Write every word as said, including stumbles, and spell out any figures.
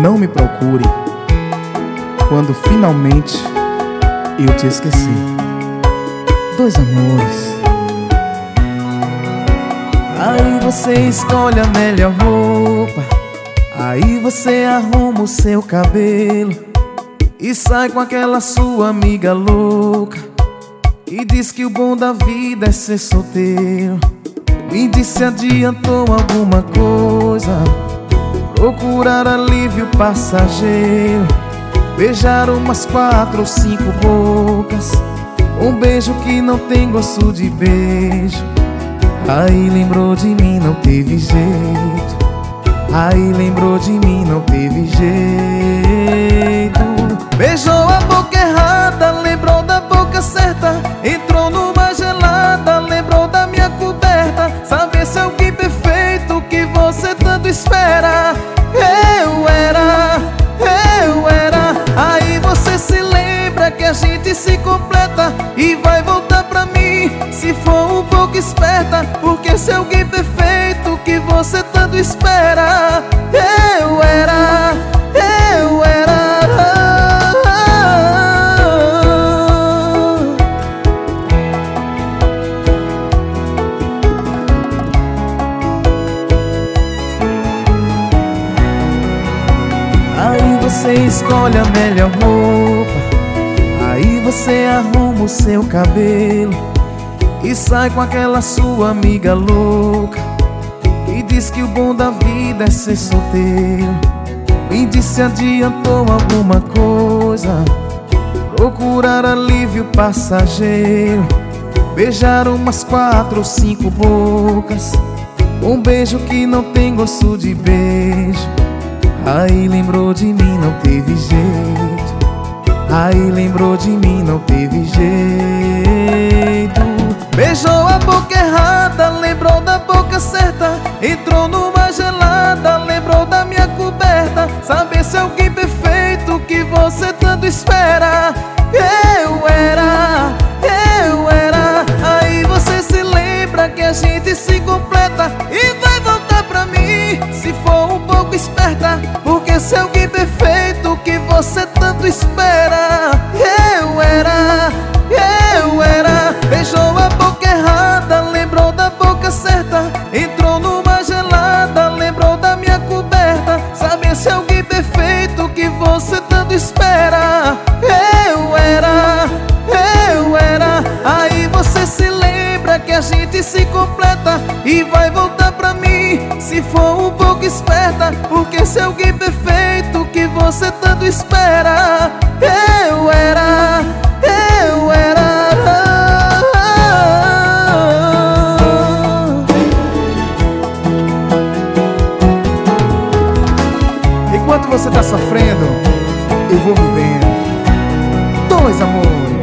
Não me procure quando finalmente eu te esqueci. Dois amores. Aí você escolhe a melhor roupa, aí você arruma o seu cabelo e sai com aquela sua amiga louca e diz que o bom da vida é ser solteiro. Me diz se adiantou alguma coisa, procurar alívio passageiro, beijar umas quatro ou cinco bocas, um beijo que não tem gosto de beijo. Aí lembrou de mim, não teve jeito. Aí lembrou de mim, não teve jeito. Beijou a boca errada, lembrou da boca certa. Entrou numa gelada, lembrou da minha coberta. Sabe esse alguém perfeito que você tanto espera? Eu era, eu era. Aí você se lembra que a gente se completa e vai voltar pra mim se for um pouco esperta, porque esse alguém perfeito que você tanto espera. Eu era, eu era. Aí você escolhe a melhor roupa, aí você arruma o seu cabelo e sai com aquela sua amiga louca e diz que o bom da vida é ser solteiro. Me diz se adiantou alguma coisa, procurar alívio passageiro, beijar umas quatro ou cinco bocas, um beijo que não tem gosto de beijo. Aí lembrou de mim, não teve jeito. Aí lembrou de mim, não teve jeito. Beijou a boca errada, lembrou da boca certa. Entrou numa gelada, lembrou da minha coberta. Sabe esse alguém perfeito que você tanto espera? Eu era, eu era. Aí você se lembra que a gente se completa e vai voltar pra mim se for um pouco esperta, porque esse alguém perfeito que você tanto espera. Eu era, eu era. Beijou a boca errada, lembrou da boca certa. Entrou numa gelada, lembrou da minha coberta. Sabe esse alguém perfeito que você tanto espera? Eu era, eu era. Aí você se lembra que a gente se completa e vai voltar pra mim se for um pouco esperta, porque esse alguém perfeito que você tanto espera. Eu era, eu era. Enquanto você tá sofrendo, eu vou vivendo. Dois amores.